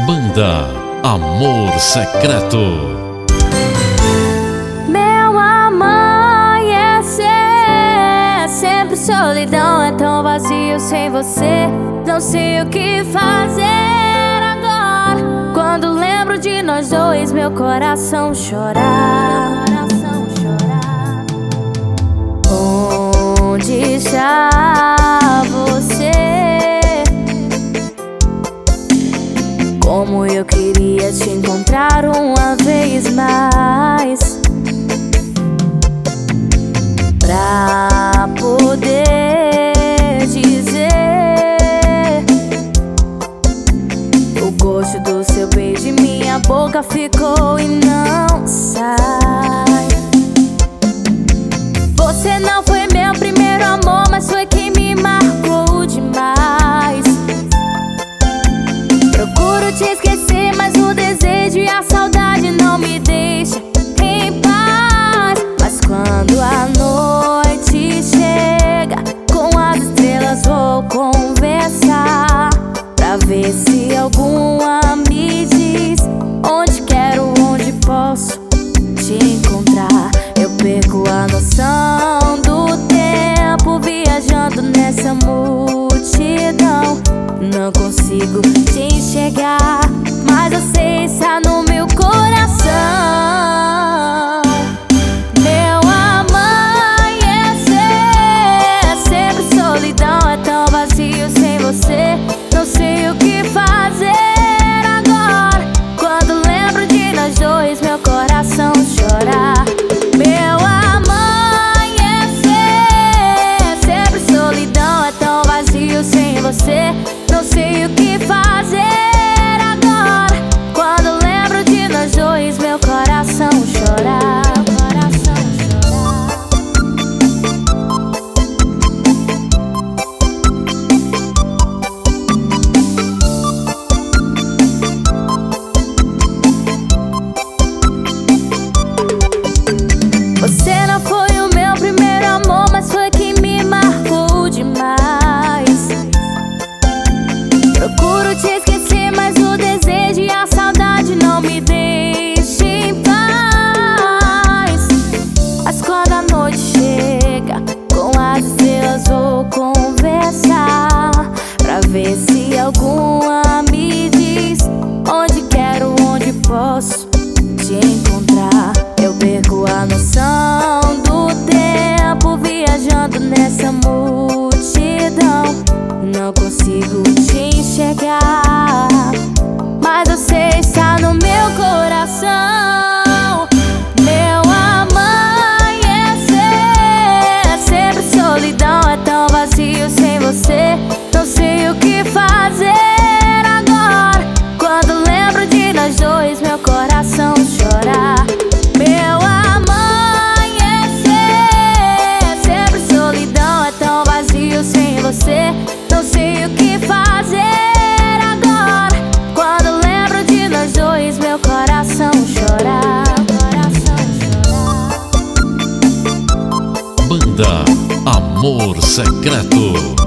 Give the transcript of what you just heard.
Banda Amor Secreto. Meu amanhecer, sempre solidão, é tão vazio sem você. Não sei o que fazer agora. Quando lembro de nós dois, meu coração chora. Onde está você? Como eu queria te encontrar uma vez mais, pra poder dizer o gosto do seu beijo em minha boca ficou e não sai. Você não foi meu primeiro amor, mas foi quem me marcou demais. Procuro te esquecer, mas o desejo e a saudade não me deixam em paz. Mas quando a noite chega, com as estrelas vou conversar, pra ver se alguma me diz onde quero, onde posso te encontrar. Eu perco a noção do tempo viajando nessa multidão. Não consigo te enxergar, mas eu sei, está no meu coração. Meu amanhecer, sempre solidão, é tão vazio sem você. Não sei o que fazer agora. Quando lembro de nós dois, meu coração chora. Meu amanhecer, sempre solidão, é tão vazio sem você. Não sei o que fazer agora. Quando lembro de nós dois, meu coração chora. Você não foi o meu primeiro amor, mas foi quem me marcou demais. Procuro te esquecer, mas o desejo e a saudade não me deixam em paz. Mas quando a noite chega, com as estrelas vou conversar, pra ver se alguma me diz onde quero, onde posso te encontrar. Eu perco a noção do tempo viajando nessa multidão. Não consigo te enxergar, mas eu sei, está no meu coração. Meu amanhecer, sempre solidão, é tão vazio sem você. Não sei o que fazer agora. Quando lembro de nós dois, meu coração chora. Meu amanhecer, sempre solidão, é tão vazio sem você. Não sei o que fazer agora. Quando lembro de nós dois, meu coração chora. Banda Amor Secreto.